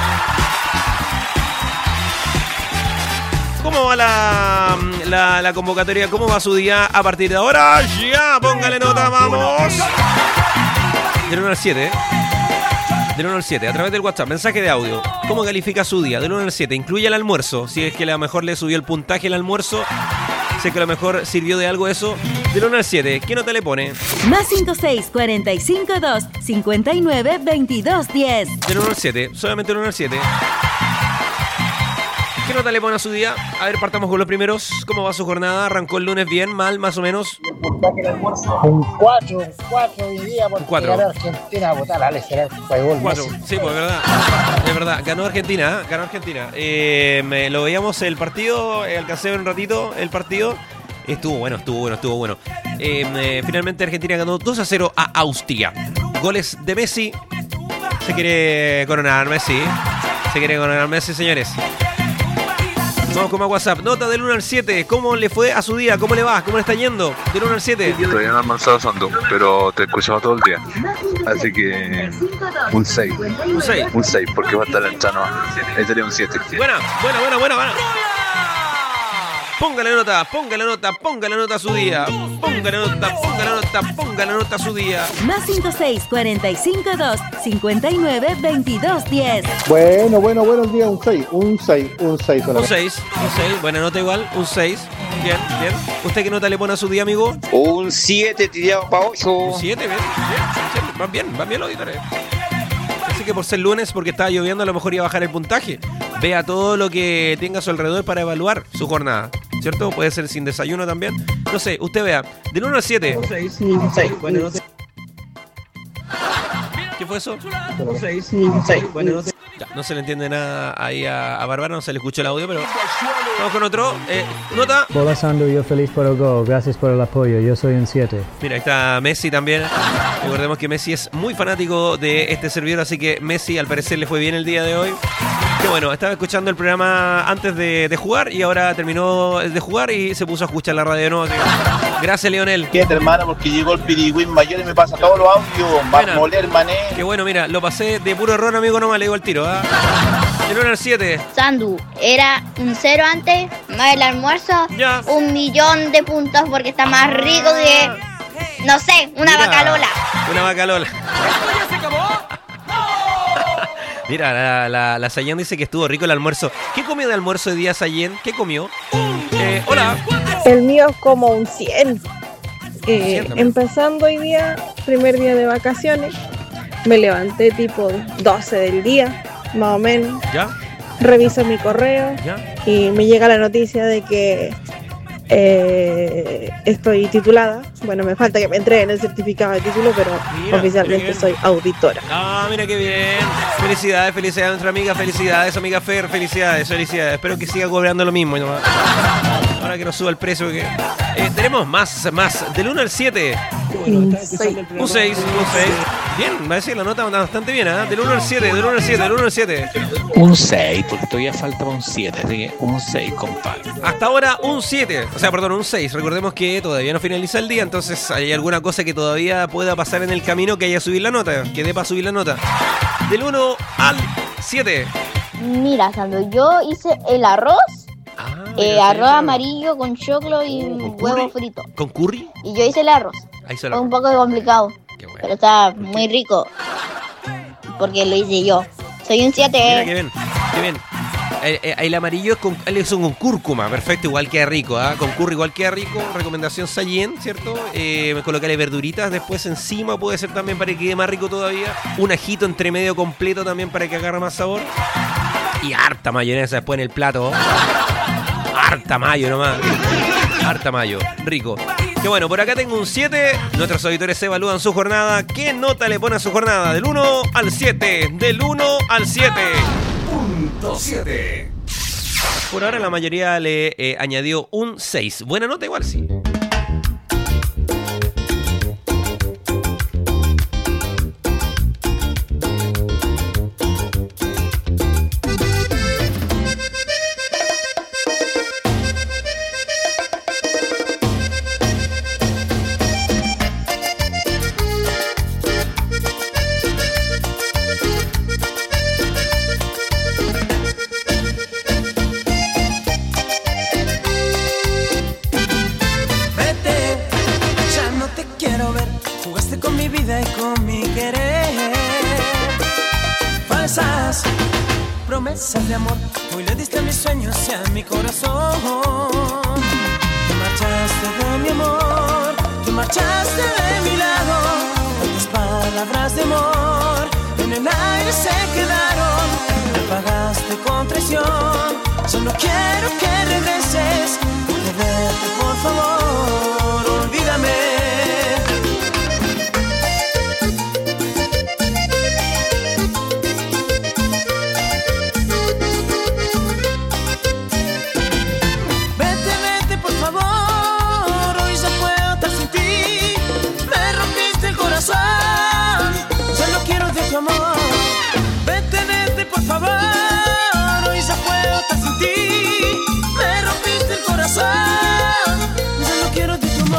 ¿Cómo va la convocatoria? ¿Cómo va su día a partir de ahora? ¡Ya! Póngale nota, vamos. Del 1 al 7, ¿eh? Del 1 al 7, a través del WhatsApp, mensaje de audio. ¿Cómo califica su día? Del 1 al 7, incluye el almuerzo. Si es que a lo mejor le subió el puntaje el almuerzo, sé que a lo mejor sirvió de algo eso. Del 1 al 7, ¿qué nota le pone? Más 56 45 2 59 22 10. Del 1 al 7, solamente del 1 al 7. ¿Qué nota le pone a su día? A ver, partamos con los primeros. ¿Cómo va su jornada? ¿Arrancó el lunes bien, mal, más o menos? Un 4 hoy día porque 4. ganó Argentina a votar a Alex Fernández. 4, sí, pues es verdad. Ganó Argentina, me lo veíamos el partido, alcancé a ver un ratito el partido. Estuvo bueno. Finalmente Argentina ganó 2-0 a Austria. Goles de Messi. Se quiere coronar Messi, señores. Vamos con más WhatsApp. Nota del 1 al 7. ¿Cómo le fue a su día? ¿Cómo le va? ¿Cómo le está yendo? Del 1 al 7. Todavía no he almorzado Santo, pero te escuchaba todo el día. Así que un 6. Un 6, porque va a estar el Chano. Ahí sería un 7. Buena. Póngale nota a su día. Póngale nota a su día. Más 56 45 2 59 22 10. Bueno, buenos días, un 6 Un 6, buena nota igual, un 6. Bien. ¿Usted qué nota le pone a su día, amigo? Un 7 tirado para 8. Un 7, bien. Van bien los auditores. Así que por ser lunes, porque estaba lloviendo, a lo mejor iba a bajar el puntaje. Vea todo lo que tenga a su alrededor para evaluar su jornada, ¿cierto? Puede ser sin desayuno también. No sé, usted vea, del 1 al 7. Un 6, bueno. ¿Qué fue eso? Un 6, bueno. Ya, no se le entiende nada ahí a Bárbara, no se le escuchó el audio, pero vamos con otro. Nota. Hola Sandu, yo feliz por el gol, gracias por el apoyo, yo soy un 7. Mira, ahí está Messi también. Recordemos que Messi es muy fanático de este servidor, así que Messi al parecer le fue bien el día de hoy. Que bueno, estaba escuchando el programa antes de jugar y ahora terminó de jugar y se puso a escuchar la radio de nuevo. Gracias, Leonel. Quédate, hermano, porque llegó el pirigüín mayor y me pasa todos los audios. Marmoler, mané. Qué bueno, mira, lo pasé de puro error, amigo, nomás le digo al tiro. El 1 al 7. Sandu, era un 0 antes, más el almuerzo, ya. 1.000.000 de puntos porque está más rico que, no sé, una vaca Lola. Una vaca Lola. ¿Esto ya se acabó? Mira, la Sayen dice que estuvo rico el almuerzo. ¿Qué comió de almuerzo hoy día, Sayen? ¿Qué comió? Hola. El mío es como un 100. Empezando hoy día, primer día de vacaciones, me levanté tipo 12 del día, más o menos. ¿Ya? Reviso mi correo. ¿Ya? Y me llega la noticia de que estoy titulada. Bueno, me falta que me entreguen el certificado de título, pero mira, oficialmente soy auditora. Ah, mira qué bien. Felicidades a nuestra amiga. Felicidades, amiga Fer. Felicidades. Espero que siga cobrando lo mismo. ¿No? Ahora que nos suba el precio. Porque, tenemos más. Del 1 al 7. Un 6. Bien, va a decir la nota bastante bien, ¿eh? Del 1 al 7. Un 6, porque todavía falta un 7, así que un 6, compadre. Hasta ahora un 7, un 6. Recordemos que todavía no finaliza el día, entonces hay alguna cosa que todavía pueda pasar en el camino que haya subir la nota, que dé para subir la nota. Del 1 al 7. Mira, Sandu, yo hice el arroz. Arroz amarillo con choclo y huevo frito. ¿Con curry? Y yo hice el arroz. Fue un poco complicado, pero está muy rico porque lo hice yo. Soy un 7. Mira, qué bien. El amarillo es con cúrcuma, perfecto, igual queda rico, ¿ah? Con curry igual queda rico, recomendación Sayen, ¿cierto? Colocarle verduritas después encima, puede ser también para que quede más rico todavía. Un ajito entre medio completo también para que agarre más sabor. Y harta mayonesa después en el plato. Harta mayo nomás. Harta mayo, rico. Que bueno, por acá tengo un 7. Nuestros auditores se evalúan su jornada. ¿Qué nota le pone a su jornada? Del 1 al 7. Del 1 al 7. Punto 7. Por ahora la mayoría le añadió un 6. Buena nota igual, sí. Promesas de amor, hoy le diste a mis sueños y a mi corazón. Te marchaste de mi amor, te marchaste de mi lado. Tantas palabras de amor en el aire se quedaron. Me pagaste con traición, solo quiero que regreses. Vete, por favor, olvídame. Solo quiero de tu amor. Vete, vete, por favor. Hoy ya puedo estar sin ti. Me rompiste el corazón. Solo quiero de tu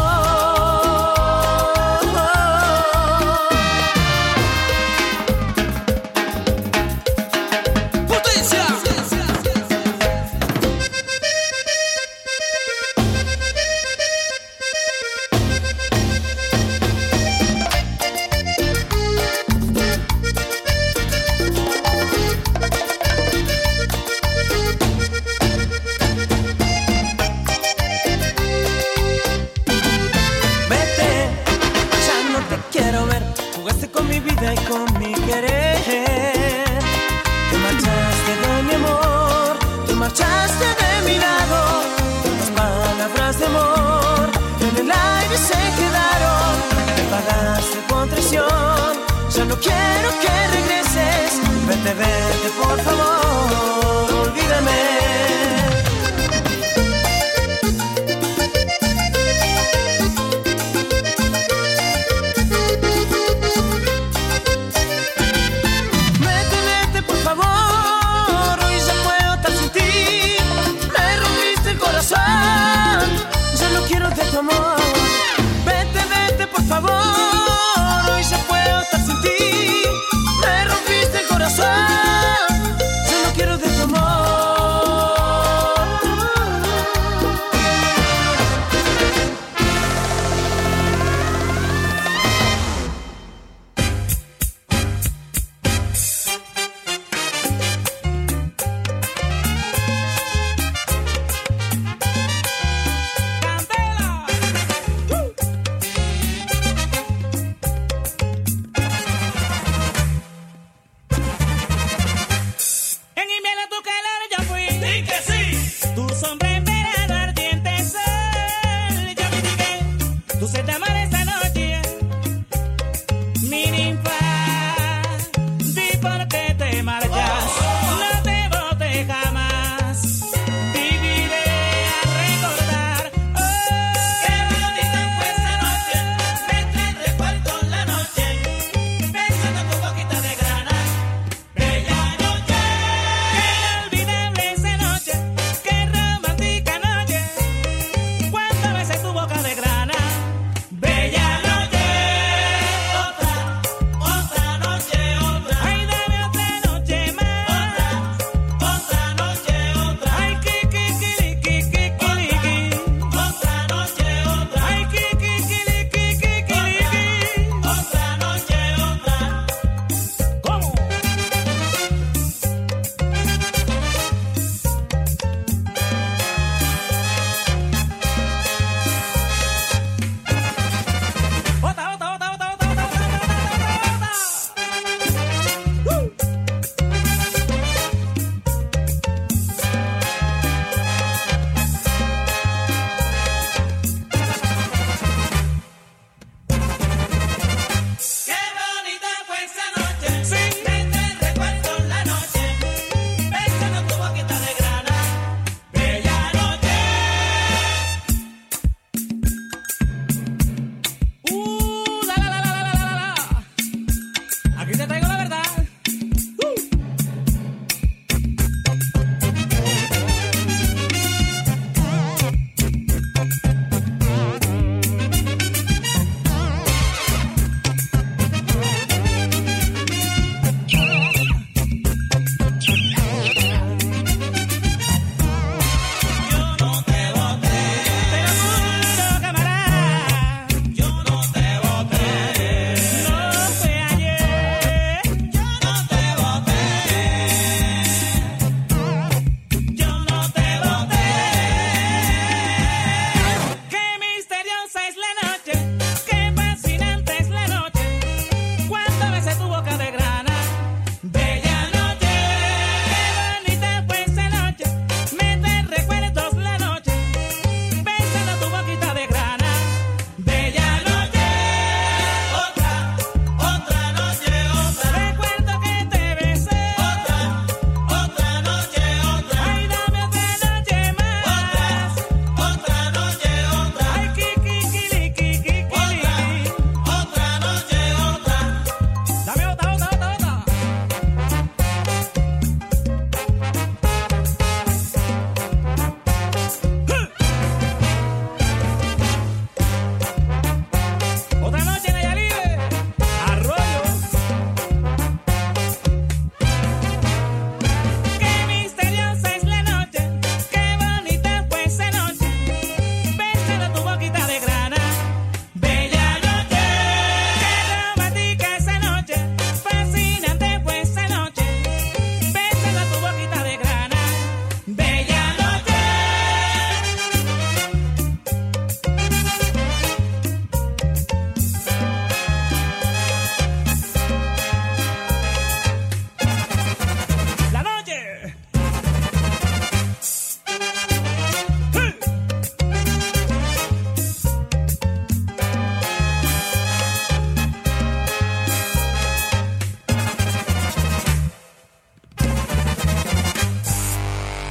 ¡Potencia! Y con mi querer, te marchaste de mi amor, te marchaste de mi lado. Las palabras de amor en el aire se quedaron. Me pagaste con traición, ya no quiero que regreses. Vete, vete, por favor, olvídame. Solo quiero de tu amor. Vete, vete, por favor. Hoy ya puedo estar sin ti. Me rompiste el corazón. Solo quiero de tu amor.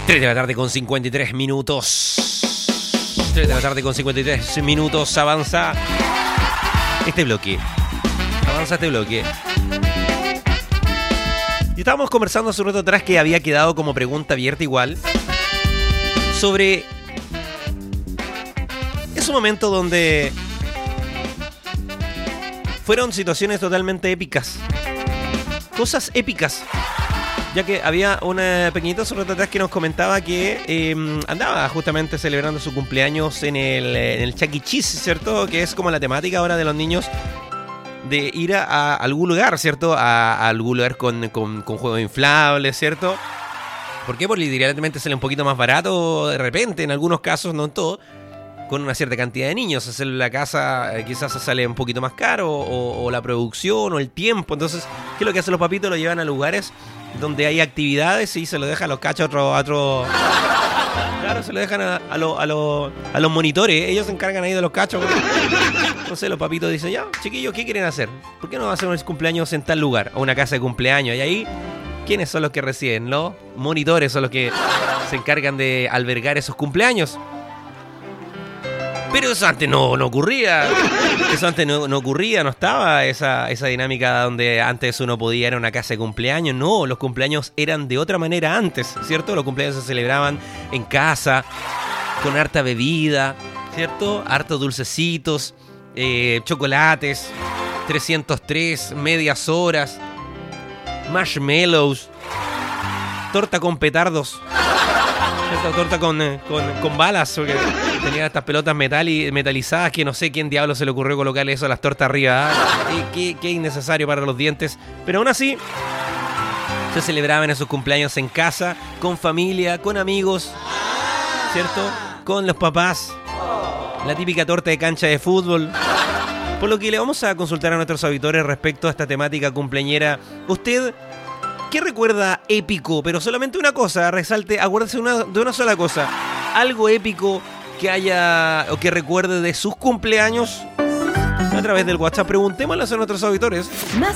3 de la tarde con 53 minutos. 3 de la tarde con 53 minutos. Avanza este bloque. Avanza este bloque. Y estábamos conversando hace un rato atrás que había quedado como pregunta abierta igual sobre ese momento donde fueron situaciones totalmente épicas. Cosas épicas. Ya que había una pequeñita hace un rato atrás que nos comentaba que andaba justamente celebrando su cumpleaños en el Chuck E. Cheese, ¿cierto? Que es como la temática ahora de los niños de ir a algún lugar, ¿cierto? A algún lugar con juegos inflables, ¿cierto? ¿Por qué? Porque literalmente sale un poquito más barato de repente, en algunos casos, no en todo, con una cierta cantidad de niños. Hacer la casa quizás sale un poquito más caro, o la producción, o el tiempo. Entonces, ¿qué es lo que hacen los papitos? Lo llevan a lugares donde hay actividades y se lo dejan a los cachos a otro... Claro, se lo dejan a los monitores. Ellos se encargan ahí de los cachos. Entonces los papitos dicen, ya, chiquillos, ¿qué quieren hacer? ¿Por qué no hacen un cumpleaños en tal lugar? O una casa de cumpleaños. Y ahí, ¿quiénes son los que reciben? Los monitores son los que se encargan de albergar esos cumpleaños. Pero eso antes no ocurría. Eso antes no ocurría, no estaba esa dinámica donde antes uno podía ir a una casa de cumpleaños. No, los cumpleaños eran de otra manera antes, ¿cierto? Los cumpleaños se celebraban en casa, con harta bebida, ¿cierto? Hartos dulcecitos, chocolates, 303, medias horas, marshmallows, torta con petardos, ¿cierto? Torta con balas, porque tenía estas pelotas metalizadas que no sé quién diablo se le ocurrió colocarle eso a las tortas arriba. Qué innecesario para los dientes. Pero aún así, se celebraban esos cumpleaños en casa, con familia, con amigos, ¿cierto? Con los papás. La típica torta de cancha de fútbol. Por lo que le vamos a consultar a nuestros auditores respecto a esta temática cumpleañera. ¿Usted qué recuerda épico? Pero solamente una cosa, resalte, acuérdese de una sola cosa. Algo épico que haya o que recuerde de sus cumpleaños a través del WhatsApp. Preguntémoslo a nuestros auditores. Más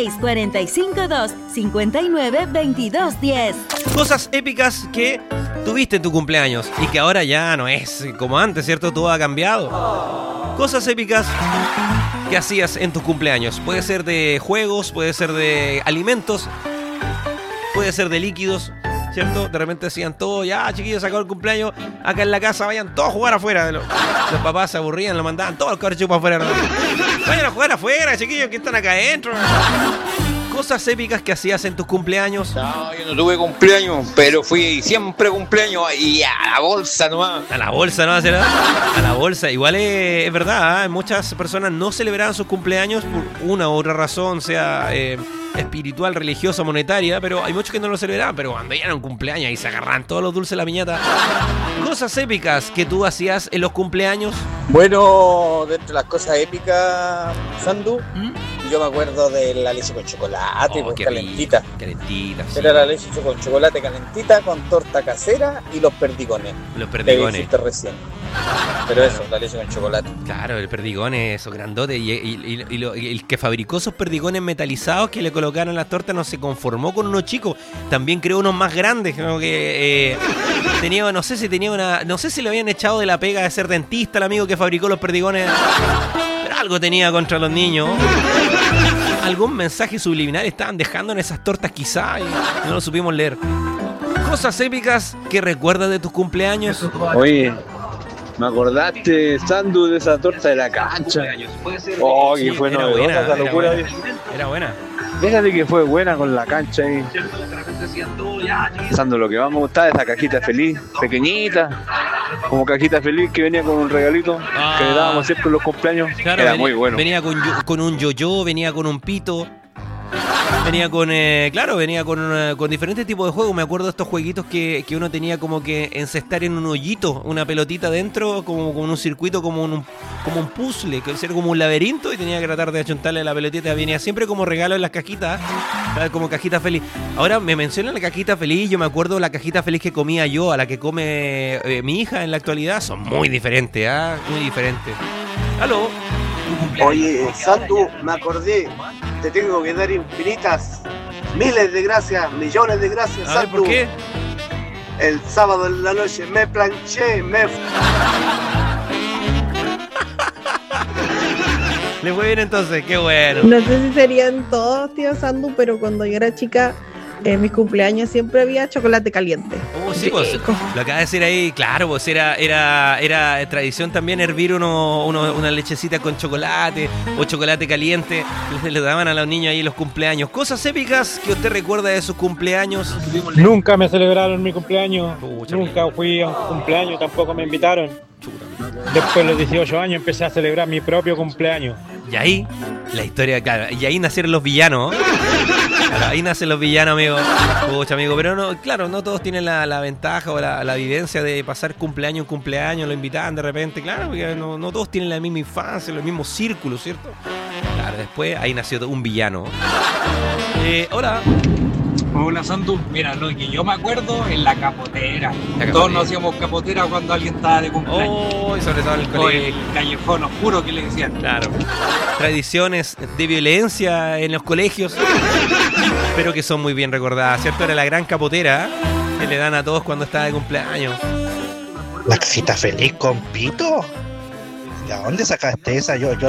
56452592210. Cosas épicas que tuviste en tu cumpleaños y que ahora ya no es como antes, ¿cierto? Todo ha cambiado. Cosas épicas que hacías en tus cumpleaños. Puede ser de juegos, puede ser de alimentos, puede ser de líquidos, ¿cierto? De repente decían todos, ya chiquillos, se acabó el cumpleaños, acá en la casa vayan todos a jugar afuera. Los papás se aburrían, lo mandaban todos los cabros chicos afuera. Vayan a jugar afuera, chiquillos, que están acá adentro. Cosas épicas que hacías en tus cumpleaños. No, yo no tuve cumpleaños, pero fui siempre cumpleaños y a la bolsa nomás. A la bolsa nomás, ¿verdad? A la bolsa. Igual es verdad, ¿eh? Muchas personas no celebraban sus cumpleaños por una u otra razón, sea espiritual, religiosa, monetaria, pero hay muchos que no lo celebraban, pero cuando ya era un cumpleaños y se agarran todos los dulces de la piñata. Cosas épicas que tú hacías en los cumpleaños. Bueno, dentro de las cosas épicas, Sandu, yo me acuerdo de la leche con chocolate, pues, calentita. Calentita, sí. Era la leche con chocolate calentita con torta casera y los perdigones. Los perdigones. Que dijiste recién. Pero claro, eso, la leche con chocolate. Claro, el perdigone, esos grandotes. Y el que fabricó esos perdigones metalizados que le colocaron en las tortas no se conformó con unos chicos. También creó unos más grandes. Como que tenía, no sé si le habían echado de la pega de ser dentista el amigo que fabricó los perdigones. Pero algo tenía contra los niños. Algún mensaje subliminal estaban dejando en esas tortas quizá y no lo supimos leer. Cosas épicas que recuerdas de tus cumpleaños. Oye, ¿me acordaste, Sandu, de esa torta de la cancha? Oh, que fue novedosa esa locura. Era buena. Déjate que fue buena con la cancha ahí. Sandu, lo que más me gustaba es esa cajita feliz, pequeñita, como cajita feliz que venía con un regalito que le dábamos siempre en los cumpleaños. Claro, era muy bueno. Venía con un yo-yo, venía con un pito. Venía con diferentes tipos de juegos. Me acuerdo de estos jueguitos que uno tenía como que encestar en un hoyito, una pelotita dentro, como con un circuito, como un puzzle, que era como un laberinto y tenía que tratar de achuntarle la pelotita. Venía siempre como regalo en las cajitas, ¿sabes? Como cajita feliz. Ahora me mencionan la cajita feliz, yo me acuerdo de la cajita feliz que comía yo, a la que come mi hija en la actualidad. Son muy diferentes, muy diferentes. ¿Aló? Oye, Sandu, me acordé. Te tengo que dar infinitas, miles de gracias, millones de gracias, Sandu. ¿Por qué? El sábado en la noche me planché, Le fue bien entonces, qué bueno. No sé si serían todos, tío Sandu, pero cuando yo era chica, en mis cumpleaños siempre había chocolate caliente. Sí, pues, lo acaba de decir ahí, claro, pues era tradición también hervir una lechecita con chocolate o chocolate caliente. Le daban a los niños ahí en los cumpleaños. Cosas épicas que usted recuerda de sus cumpleaños. Nunca me celebraron mi cumpleaños. Nunca fui a un cumpleaños, tampoco me invitaron. Después de los 18 años empecé a celebrar mi propio cumpleaños. Y ahí, la historia, claro, y ahí nacieron los villanos. Claro, ahí nacen los villanos, amigo. Pucha, amigo, pero no, claro, no todos tienen la ventaja o la vivencia de pasar cumpleaños en cumpleaños, lo invitan de repente, claro, porque no todos tienen la misma infancia, los mismos círculos, ¿cierto? Claro, después ahí nació un villano. Hola. Hola, Sandu. Mira, lo que yo me acuerdo es la capotera. Todos nos hacíamos capotera cuando alguien estaba de cumpleaños. Oh, y sobre todo en el colegio. El callejón oscuro que le decían. Claro. Tradiciones de violencia en los colegios, pero que son muy bien recordadas, ¿cierto? Era la gran capotera que le dan a todos cuando está de cumpleaños. ¿La cajita feliz con pito? ¿De dónde sacaste esa? Yo